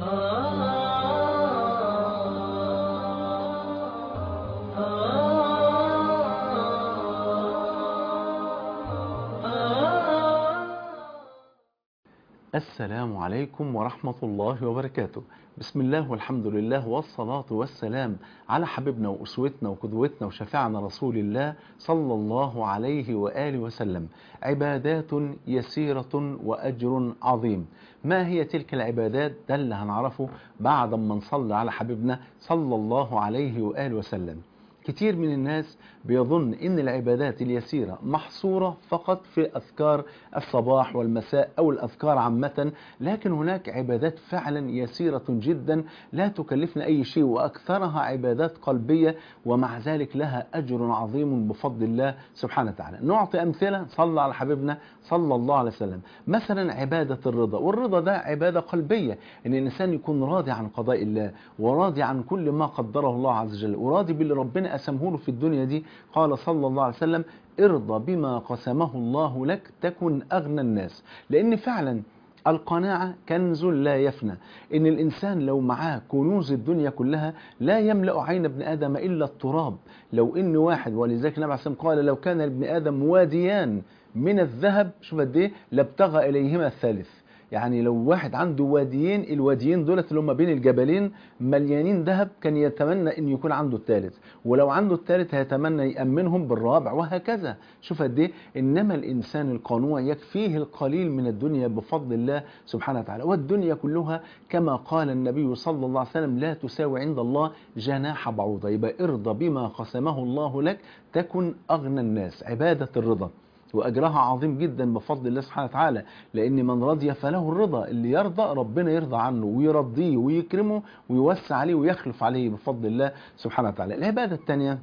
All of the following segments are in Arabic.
السلام عليكم ورحمة الله وبركاته. بسم الله والحمد لله والصلاة والسلام على حبيبنا وأسوتنا وقدوتنا وشفيعنا رسول الله صلى الله عليه وآله وسلم. عبادات يسيرة وأجر عظيم. ما هي تلك العبادات؟ ده اللي هنعرفه بعد ما نصلي على حبيبنا صلى الله عليه وآله وسلم. كتير من الناس بيظن ان العبادات اليسيرة محصورة فقط في اذكار الصباح والمساء او الاذكار عامة، لكن هناك عبادات فعلا يسيرة جدا لا تكلفنا اي شيء، واكثرها عبادات قلبية، ومع ذلك لها اجر عظيم بفضل الله سبحانه وتعالى. نعطي امثلة صلى على حبيبنا صلى الله عليه وسلم. مثلا عبادة الرضا، والرضا ده عبادة قلبية، ان الانسان يكون راضي عن قضاء الله وراضي عن كل ما قدره الله عز وجل، وراضي باللي ربنا قسمه له في الدنيا دي. قال صلى الله عليه وسلم: ارضى بما قسمه الله لك تكن أغنى الناس. لأن فعلا القناعة كنز لا يفنى. إن الإنسان لو معاه كنوز الدنيا كلها لا يملأ عين ابن آدم إلا التراب. لو إن واحد، ولذلك النبي عليه الصلاة والسلام قال: لو كان لابن آدم واديان من الذهب، شوف قد إيه، لابتغى إليهما الثالث. يعني لو واحد عنده واديين، الواديين دولت اللي هم بين الجبلين مليانين ذهب، كان يتمنى ان يكون عنده الثالث، ولو عنده الثالث هيتمنى يأمنهم بالرابع، وهكذا. شوف قد ايه. انما الانسان القنوع يكفيه القليل من الدنيا بفضل الله سبحانه وتعالى. والدنيا كلها كما قال النبي صلى الله عليه وسلم لا تساوي عند الله جناح بعوضة. يبقى ارضى بما قسمه الله لك تكن اغنى الناس. عبادة الرضا وأجرها عظيم جدا بفضل الله سبحانه وتعالى، لأن من رضي فله الرضا. اللي يرضى ربنا يرضى عنه ويرضيه ويكرمه ويوسع عليه ويخلف عليه بفضل الله سبحانه وتعالى. العبادة الثانية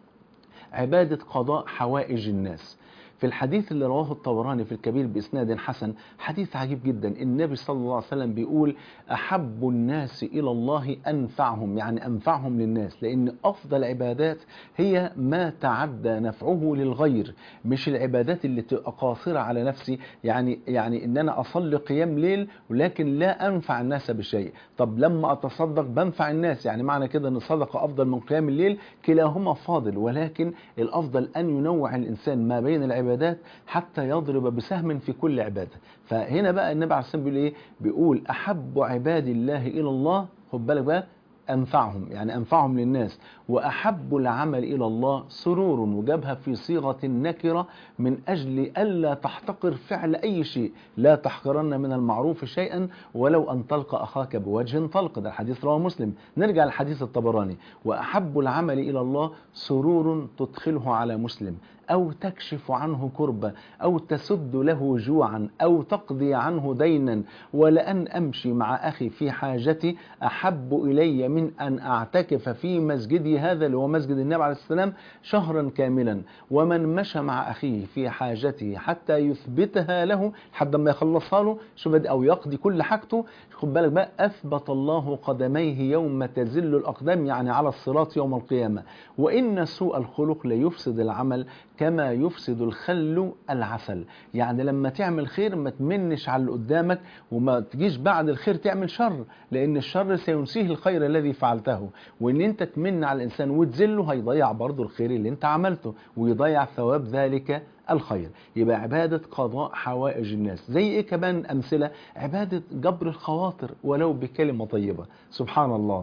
عبادة قضاء حوائج الناس. في الحديث اللي رواه الطبراني في الكبير بإسناد حسن، حديث عجيب جدا. النبي صلى الله عليه وسلم بيقول: أحب الناس إلى الله أنفعهم، يعني أنفعهم للناس، لأن أفضل عبادات هي ما تعدى نفعه للغير، مش العبادات اللي تبقى قاصرة على نفسي. يعني إن أنا أصلي قيام ليل ولكن لا أنفع الناس بشيء. طب لما أتصدق بنفع الناس، يعني معنى كده أن الصدقة أفضل من قيام الليل؟ كلاهما فاضل، ولكن الأفضل أن ينوع الإنسان ما بين العبادات حتى يضرب بسهم في كل عبادة. فهنا بقى النبي عليه الصلاة والسلام بيقول أحب عباد الله إلى الله، خد بالك بقى، أنفعهم، يعني أنفعهم للناس. وأحب العمل إلى الله سرور، وجابها في صيغة النكرة من أجل ألا تحتقر فعل أي شيء. لا تحقرن من المعروف شيئا ولو أن تلقى أخاك بوجه طلق. ده الحديث رواه مسلم. نرجع للحديث الطبراني: وأحب العمل إلى الله سرور تدخله على مسلم، أو تكشف عنه كربة، أو تسد له جوعا، أو تقضي عنه دينا. ولأن أمشي مع أخي في حاجتي أحب إلي من أن أعتكف في مسجدي هذا، اللي هو مسجد النبي عليه السلام، شهرا كاملا. ومن مشى مع أخيه في حاجته حتى يثبتها له لحد ما يخلصها له، شوف، أو يقضي كل حاجته، خد بالك بقى، أثبت الله قدميه يوم تزل الأقدام، يعني على الصراط يوم القيامة. وإن سوء الخلق ليفسد العمل كما يفسد الخل العسل. يعني لما تعمل خير ما تمنش على اللي قدامك، وما تجيش بعد الخير تعمل شر، لأن الشر سينسيه الخير الذي فعلته. وإن أنت تمن على الإنسان وتذله هيضيع برضو الخير اللي أنت عملته، ويضيع ثواب ذلك الخير. يبقى عبادة قضاء حوائج الناس. زي إيه كمان أمثلة؟ عبادة جبر الخواطر ولو بكلمة طيبة. سبحان الله،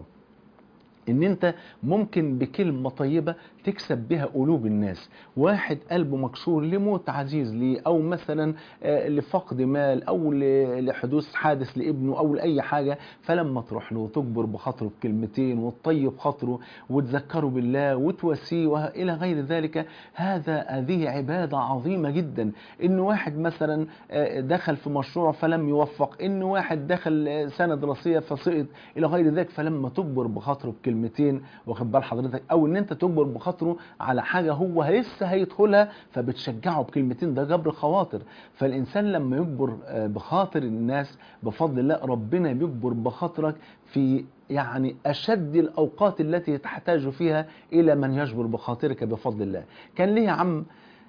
ان انت ممكن بكلمة طيبة تكسب بها قلوب الناس. واحد قلبه مكسور لموت عزيز ليه، او مثلا لفقد مال، او لحدوث حادث لابنه، او لاي حاجة، فلما تروح له وتجبر بخاطره بكلمتين وتطيب خاطره وتذكره بالله وتواسيه والى غير ذلك، هذه عبادة عظيمة جدا. ان واحد مثلا دخل في مشروع فلم يوفق، ان واحد دخل سنة دراسية فسقط الى غير ذلك، فلما تجبر بخاطره بكلمتين، واخد بال حضرتك، او ان انت تجبر بخاطره على حاجة هو لسه هيدخلها فبتشجعه بكلمتين، ده جبر خواطر. فالانسان لما يجبر بخاطر الناس بفضل الله، ربنا بيجبر بخاطرك في يعني أشد الأوقات التي تحتاج فيها إلى من يجبر بخاطرك بفضل الله. كان ليه عم،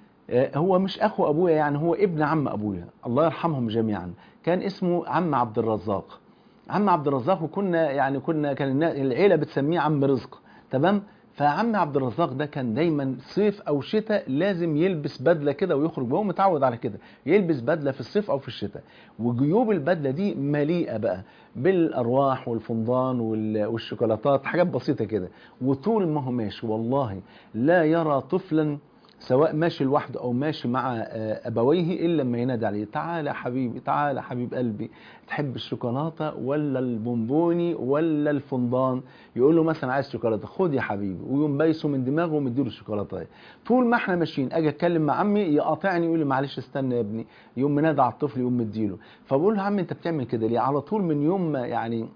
هو مش أخو أبويا، يعني هو ابن عم أبويا، الله يرحمهم جميعا، كان اسمه عم عبد الرزاق. عم عبد الرزاق، وكنا يعني كان العيله بتسميه عم رزق، تمام. فعم عبد الرزاق ده كان دايما صيف او شتاء لازم يلبس بدله كده ويخرج، وهو متعود على كده، يلبس بدله في الصيف او في الشتاء، وجيوب البدله دي مليئه بقى بالارواح والفندان والشوكولاتات، حاجات بسيطه كده. وطول ما هو ماشي والله لا يرى طفلا سواء ماشي لوحده او ماشي مع ابويه الا لما ينادي عليه: تعالى حبيبي، تعالى حبيب قلبي، تحب الشوكولاته ولا البونبوني ولا الفندان؟ يقول له مثلا عايز شوكولاته، خد يا حبيبي، ويقوم بايسه من دماغه ومديله الشوكولاته. طول ما احنا ماشيين اجي اتكلم مع عمي يقاطعني يقول لي: معلش استنى يا ابني، يقوم منادى على الطفل يقوم مديله. فبقول له: عمي انت بتعمل كده ليه؟ على طول من يوم ما يعني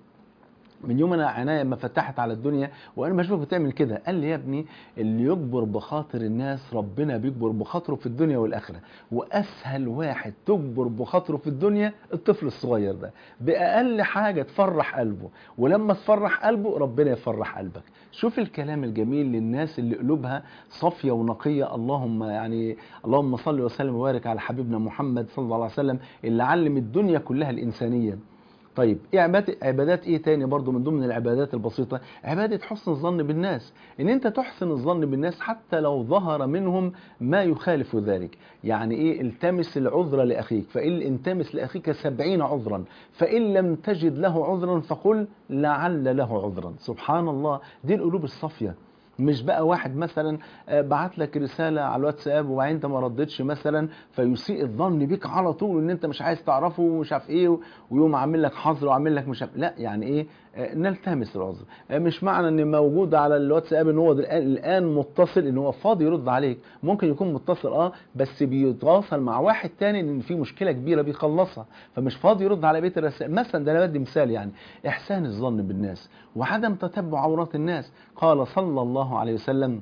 من يوم انا عينيا ما فتحت على الدنيا وانا بشوفك بتعمل كده. قال لي: يا ابني اللي يكبر بخاطر الناس ربنا بيكبر بخاطره في الدنيا والاخره، واسهل واحد تكبر بخاطره في الدنيا الطفل الصغير ده، باقل حاجه تفرح قلبه، ولما تفرح قلبه ربنا يفرح قلبك. شوف الكلام الجميل للناس اللي قلوبها صافيه ونقيه. اللهم يعني اللهم صل وسلم وبارك على حبيبنا محمد صلى الله عليه وسلم اللي علم الدنيا كلها الانسانيه. طيب ايه عبادات ايه تاني برضو من ضمن العبادات البسيطة؟ عبادة حسن الظن بالناس، ان انت تحسن الظن بالناس حتى لو ظهر منهم ما يخالف ذلك. يعني ايه؟ التمس العذر لاخيك، فإن التمس لاخيك 70 عذرا، فإن لم تجد له عذرا فقل لعل له عذرا. سبحان الله، دي القلوب الصافية. مش بقى واحد مثلا بعت لك رسالة على الواتساب وبعدين انت ما ردتش مثلا فيسيء الظن بيك على طول ان انت مش عايز تعرفه ومش عارف ايه، ويقوم عامل لك حظر وعامل لك مش عارف. لا، يعني ايه؟ نلتمس العذر. مش معنى ان موجود على الواتساب ان هو الان متصل ان هو فاضي يرد عليك. ممكن يكون متصل بس بيتواصل مع واحد تاني ان في مشكلة كبيرة بيخلصها، فمش فاضي يرد على بيت الرسائل مثلا. ده انا بدي مثال يعني. احسان الظن بالناس وعدم تتبع عورات الناس. قال صلى الله عليه وسلم: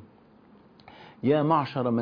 يا معشر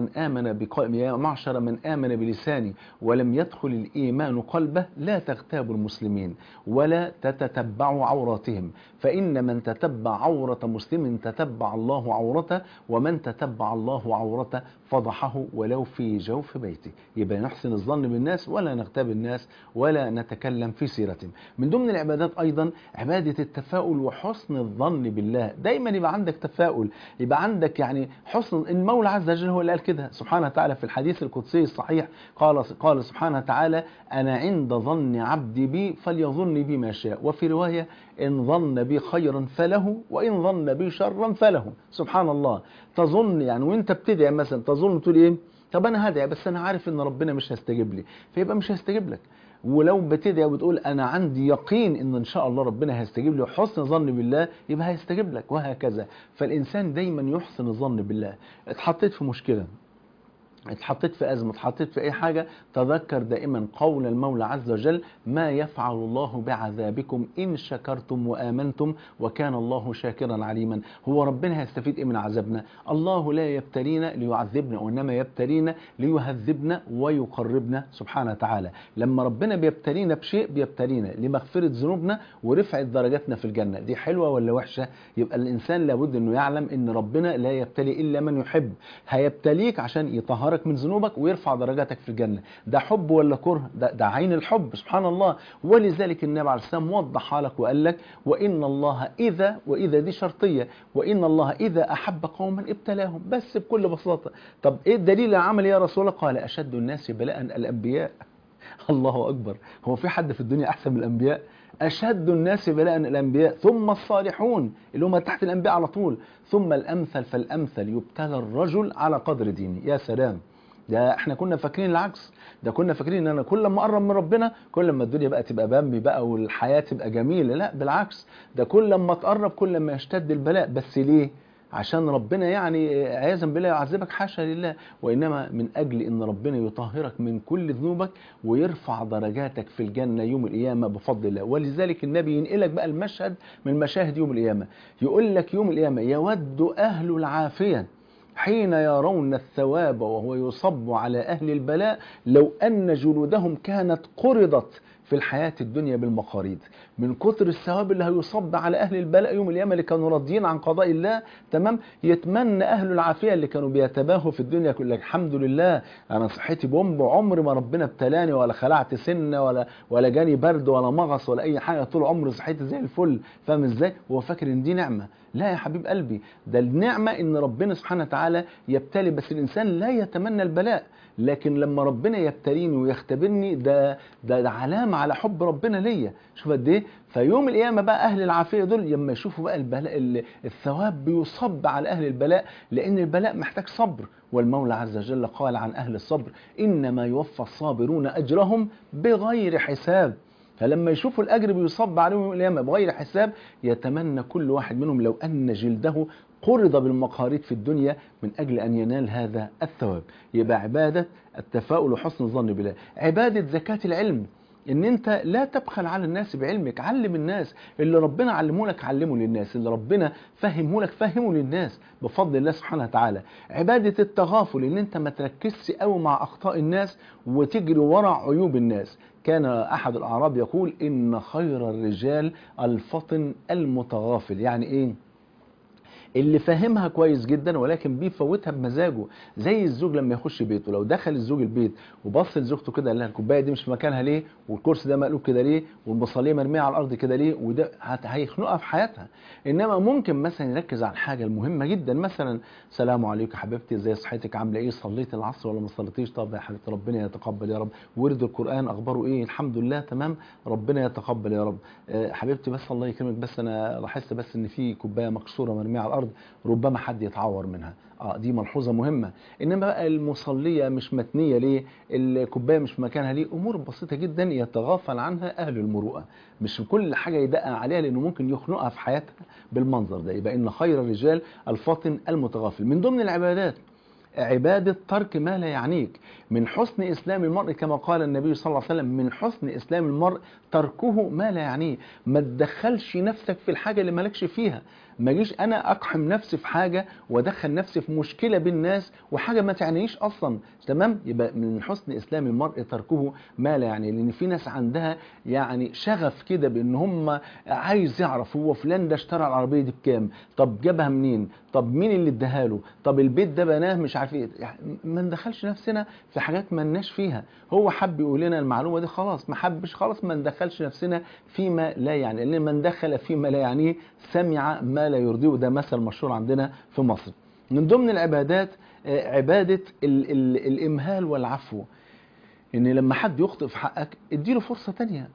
من آمن بلساني ولم يدخل الإيمان قلبه لا تغتابوا المسلمين ولا تتتبعوا عوراتهم، فإن من تتبع عورة مسلم تتبع الله عورته، ومن تتبع الله عورته فضحه ولو في جوف بيته. يبقى نحسن الظن بالناس ولا نغتاب الناس ولا نتكلم في سيرتهم. من ضمن العبادات أيضا عبادة التفاؤل وحسن الظن بالله. دايما يبقى عندك تفاؤل، يبقى عندك يعني حسن. المولى عز وجل هو اللي قال كده سبحانه وتعالى في الحديث القدسي الصحيح، قال سبحانه وتعالى: أنا عند ظن عبدي بي فليظن بي ما شاء. وفي رواية: إن ظن بي خيرا فله وإن ظن بي شرا فله. سبحان الله. تظن يعني وانت بتدعي مثلا تظن تقول ايه؟ طب انا هدعي بس انا عارف ان ربنا مش هيستجيب لي، فيبقى مش هيستجيب لك. ولو بتدعي وبتقول انا عندي يقين ان شاء الله ربنا هيستجيب لي وحسن ظن بالله، يبقى هيستجيب لك، وهكذا. فالانسان دايما يحسن الظن بالله. اتحطيت في مشكلة، اتحطيت في أزمة، اتحطيت في أي حاجة، تذكر دائما قول المولى عز وجل: ما يفعل الله بعذابكم إن شكرتم وآمنتم وكان الله شاكرا عليما. هو ربنا هيستفيد إيه من عذابنا؟ الله لا يبتلينا ليعذبنا، وإنما يبتلينا ليهذبنا ويقربنا سبحانه وتعالى. لما ربنا بيبتلينا بشيء بيبتلينا لمغفرة ذنوبنا ورفعة درجاتنا في الجنة. دي حلوة ولا وحشة؟ يبقى الإنسان لابد أنه يعلم أن ربنا لا يبتلي إلا من يحب. هيبتليك عشان يطهرك من ذنوبك ويرفع درجاتك في الجنة. ده حب ولا كره؟ ده عين الحب سبحان الله. ولذلك النبي عليه السلام وضح لك وقال لك: وإن الله وإذا دي شرطية، وإن الله إذا أحب قوما ابتلاهم. بس بكل بساطة. طب إيه الدليل العمل يا رسول الله؟ قال: أشد الناس بلاء الأنبياء. الله أكبر. هو في حد في الدنيا أحسن من الأنبياء؟ أشد الناس بلاء الأنبياء ثم الصالحون اللي هم تحت الأنبياء على طول، ثم الأمثل فالأمثل، يبتلى الرجل على قدر دينه. يا سلام. ده احنا كنا فاكرين العكس. ده كنا فاكرين ان انا كل ما اقرب من ربنا كل ما الدنيا بقى تبقى بامبي بقى والحياة تبقى جميلة. لا بالعكس، ده كل ما تقرب كل ما يشتد البلاء. بس ليه؟ عشان ربنا يعني عياذا بالله يعذبك؟ حاشا لله. وإنما من أجل أن ربنا يطهرك من كل ذنوبك ويرفع درجاتك في الجنة يوم القيامة بفضل الله. ولذلك النبي ينقلك بقى المشهد من مشاهد يوم القيامة. يقول لك يوم القيامة: يود أهل العافية حين يرون الثواب وهو يصب على أهل البلاء لو أن جلودهم كانت قرضت في الحياة الدنيا بالمقاريض، من كتر الثواب اللي هيصب على أهل البلاء يوم القيامة اللي كانوا راضيين عن قضاء الله. تمام. يتمنى أهل العافية اللي كانوا بيتباهوا في الدنيا يقول لك الحمد لله أنا صحتي بومب، عمري ما ربنا ابتلاني ولا خلعت سنة ولا جاني برد ولا مغص ولا أي حاجة، طول عمري صحتي زي الفل. فاهم إزاي؟ هو فاكر إن دي نعمة. لا يا حبيب قلبي، ده النعمة إن ربنا سبحانه وتعالى يبتلي، بس الإنسان لا يتمنى البلاء. لكن لما ربنا يبتليني ويختبرني ده علامة على حب ربنا ليا. شوف قد ايه. فيوم القيامة بقى أهل العافية دول لما يشوفوا بقى البلاء الثواب بيصب على أهل البلاء، لأن البلاء محتاج صبر. والمولى عز وجل قال عن أهل الصبر إنما يوفى الصابرون أجرهم بغير حساب. فلما يشوفوا الأجر بيصب عليهم يوم القيامة بغير حساب، يتمنى كل واحد منهم لو أن جلده قرض بالمقاريض في الدنيا من أجل أن ينال هذا الثواب. يبقى عبادة التفاؤل وحسن الظن بالله، عبادة زكاة العلم، ان انت لا تبخل على الناس بعلمك، علم الناس اللي ربنا علمه لك، علمه للناس اللي ربنا فهمه لك، فهمه للناس بفضل الله سبحانه وتعالى. عبادة التغافل، ان انت ما تركزش قوي مع اخطاء الناس وتجري ورا عيوب الناس. كان احد الاعراب يقول ان خير الرجال الفطن المتغافل. يعني ايه؟ اللي فاهمها كويس جدا ولكن بيفوتها بمزاجه. زي الزوج لما يخش بيته، لو دخل الزوج البيت وبص لزوجته كده قال لها الكوبايه دي مش في مكانها ليه، والكرسي ده مقلوب كده ليه، والبصليه مرميه على الارض كده ليه، وده هيخنقها في حياتها. انما ممكن مثلا يركز على الحاجه المهمه جدا، مثلا سلام عليكم يا حبيبتي، ازي صحتك، عامله ايه، صليت العصر ولا ما صليتيش، طب يا حبيبتي ربنا يتقبل يا رب، ورد القران اخباره ايه، الحمد لله تمام، ربنا يتقبل يا رب. حبيبتي بس الله يكرمك، بس انا لاحظت بس ان في كوبايه مكسوره مرميه على الارض، ربما حد يتعور منها. دي ملحوظه مهمه. انما بقى المصليه مش متنيه ليه، الكوبايه مش في مكانها ليه، امور بسيطه جدا يتغافل عنها اهل المروءه. مش كل حاجه يدقق عليها لانه ممكن يخنقها في حياتها بالمنظر ده. يبقى ان خير الرجال الفاطن المتغافل. من ضمن العبادات عبادة ترك ما لا يعنيك. من حسن إسلام المرء كما قال النبي صلى الله عليه وسلم من حسن إسلام المرء تركه ما لا يعنيه. ما تدخلش نفسك في الحاجة اللي مالكش فيها. ما جيش أنا أقحم نفسي في حاجة وأدخل نفسي في مشكلة بالناس وحاجة ما تعنيش أصلا. تمام. يبقى من حسن إسلام المرء تركه ما لا يعنيه. لأن في ناس عندها يعني شغف كده بأن هم عايز يعرف هو فلان ده اشترى العربية دي بكام، طب جابها منين، طب مين اللي اداها له، طب البيت ده بناه مش عارف ايه. يعني ما ندخلش نفسنا في حاجات ما لناش فيها. هو حب يقول لنا المعلومه دي خلاص، ما حبش خلاص ما ندخلش نفسنا فيما لا يعني. لان من دخل فيما لا يعنيه سمع ما لا يرضيه، وده مثل مشهور عندنا في مصر. من ضمن العبادات عباده الامهال والعفو. ان لما حد يخطئ في حقك اديله فرصه تانية.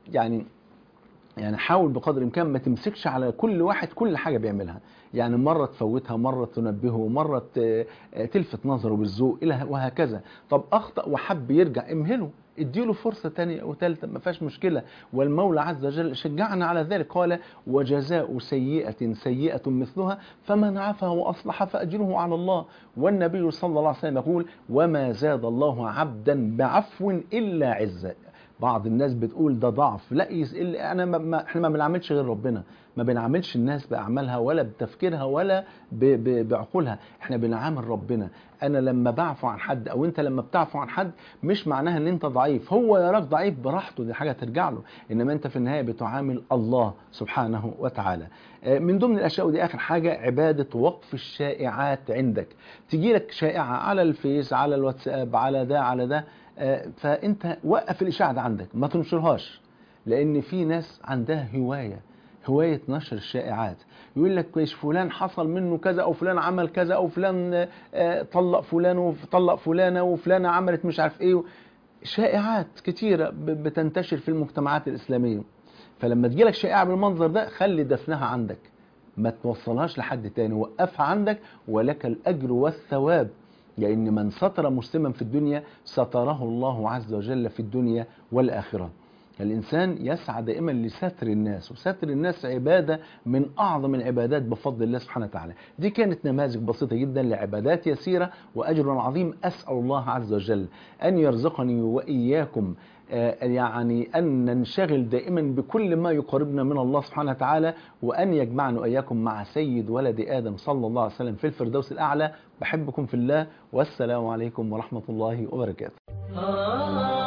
يعني حاول بقدر الامكان ما تمسكش على كل واحد كل حاجه بيعملها. يعني مره تفوتها، مره تنبهه، مره تلفت نظره بالذوق الى وهكذا. طب اخطا وحب يرجع، امهله، اديله فرصه ثانيه وثالثه، ما فيهاش مشكله. والمولى عز وجل شجعنا على ذلك، قال وجزاء سيئه سيئه مثلها فمن عفا واصلح فاجره على الله. والنبي صلى الله عليه وسلم يقول وما زاد الله عبدا بعفو الا عزا. بعض الناس بتقول ده ضعف، لا احنا ما بنعملش غير ربنا، ما بنعملش الناس باعمالها ولا بتفكيرها ولا بعقولها، احنا بنعامل ربنا. انا لما بعفو عن حد او انت لما بتعفو عن حد مش معناها ان انت ضعيف، هو يراك ضعيف براحته، دي حاجه ترجع له، انما انت في النهايه بتعامل الله سبحانه وتعالى. من ضمن الاشياء، ودي اخر حاجه، عباده وقف الشائعات عندك. تجي لك شائعه على الفيس، على الواتساب، على ده على ده، فانت وقف الاشاعه ده عندك، ما تنشرهاش. لان في ناس عندها هوايه نشر الشائعات. يقول لك ايش فلان حصل منه كذا، او فلان عمل كذا، او فلان طلق فلان وطلق فلانه، وفلانه عملت مش عارف ايه. شائعات كتيره بتنتشر في المجتمعات الاسلاميه. فلما تجيلك شائعه بالمنظر ده خلي دفنها عندك، ما توصلهاش لحد تاني، وقفها عندك ولك الاجر والثواب. لأن من ستر مسلما في الدنيا ستره الله عز وجل في الدنيا والآخرة. الإنسان يسعى دائما لستر الناس، وستر الناس عبادة من أعظم العبادات بفضل الله سبحانه وتعالى. دي كانت نماذج بسيطة جدا لعبادات يسيرة وأجر عظيم. أسأل الله عز وجل أن يرزقني وإياكم يعني أن ننشغل دائما بكل ما يقربنا من الله سبحانه وتعالى، وأن يجمعنا وإياكم مع سيد ولد آدم صلى الله عليه وسلم في الفردوس الأعلى. بحبكم في الله، والسلام عليكم ورحمة الله وبركاته.